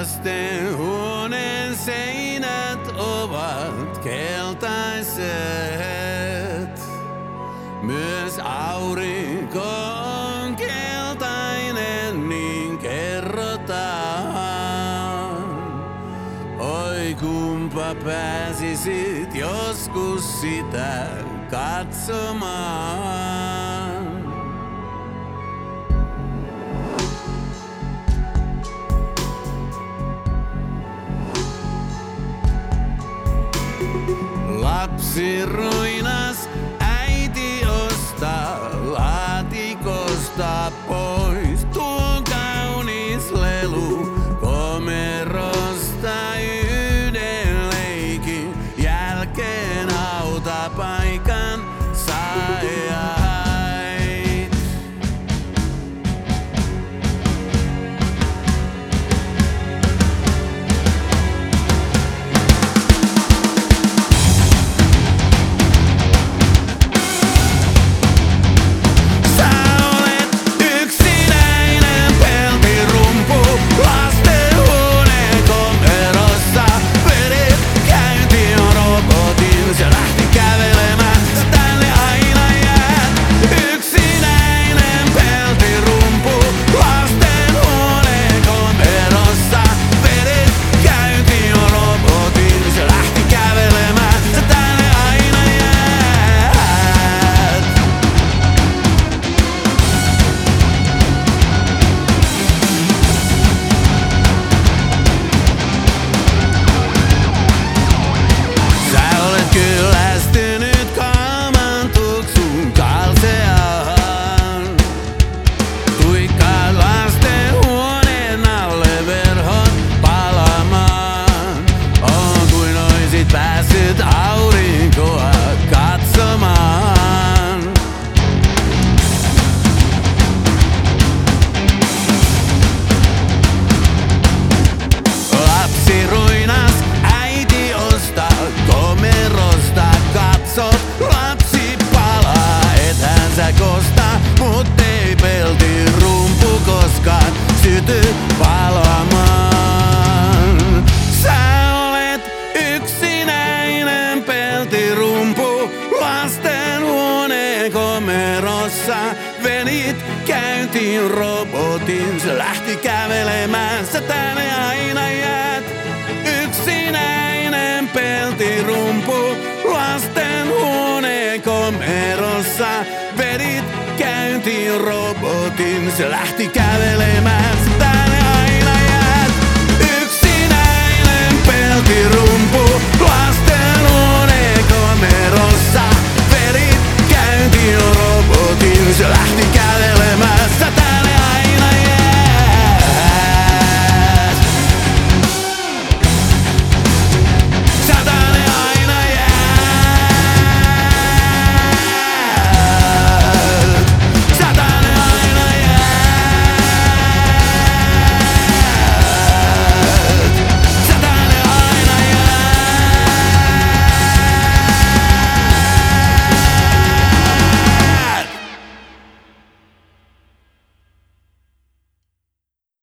Lastenhuoneen seinät ovat keltaiset. Myös aurinko on keltainen, niin kerrotaan. Oi kumpa pääsisit joskus sitä katsomaan. Lapsi ruinas, äiti ostaa laatikosta pois tuon kaunis lelu komerosta yhden leikin jälkeen hautapaikan sai. Pääsit aurinkoa katsomaan. Lapsi ruinas, äiti ostaa komerosta. Katsot, lapsi palaa, ethän sä kosta, mut ei pelti rumpu koskaan syty palamaan. Lastenhuoneen komerossa venit käyntiin robotin. Se lähti kävelemään, sä tänne aina jäät. Yksinäinen peltirumpu lastenhuoneen komerossa venit käyntiin robotin. Se lähti kävelemään.